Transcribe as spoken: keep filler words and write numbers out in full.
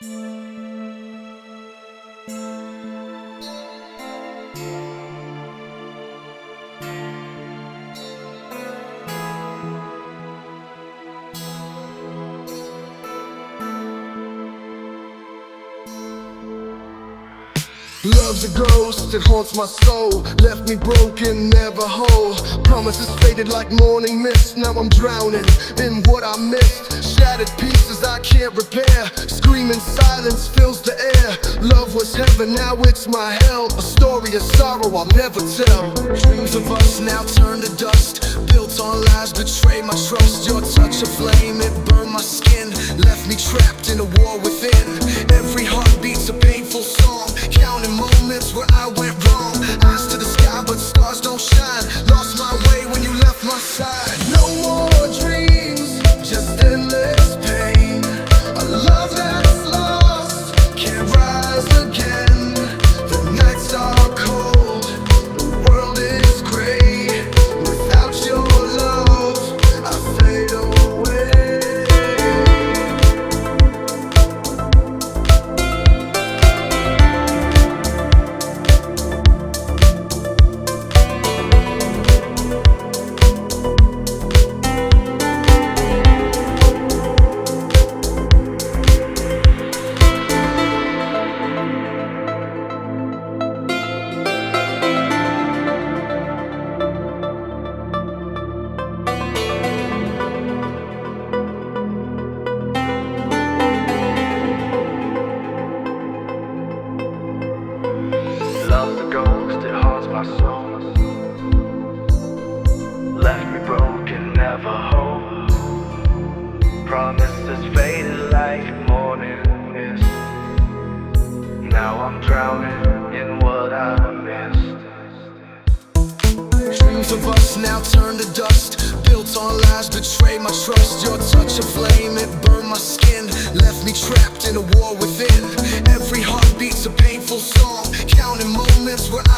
Love's a ghost, it haunts my soul. Left me broken, never whole. Promises faded like morning mist. Now I'm drowning in what I missed. Shattered pieces I can't repair. Screaming silence fills the air. Love was heaven, now it's my hell. A story of sorrow I'll never tell. Dreams of us now turn to dust. Built on lies, betray my trust. Your touch, a flame, it burned my skin. Left me trapped in a war within. Every heartbeat's a painful song. Counting moments where I went wrong. Eyes to the sky but stars don't shine. Lost my way when you left my side. No more dreams, just endless pain. A love that's lost, can't rise again. The nights are cold, the world is gray. Without your love, I fade away. Love's a ghost, it haunts my soul. Left me broken, never whole. Promises faded like morning mist. Now I'm drowning in what I missed. Dreams of us now turn to dust. Built on lies, betray my trust. Your touch, a flame, it burned my skin. Left me trapped in a war within. Every heartbeat's a painful song. Counting moments where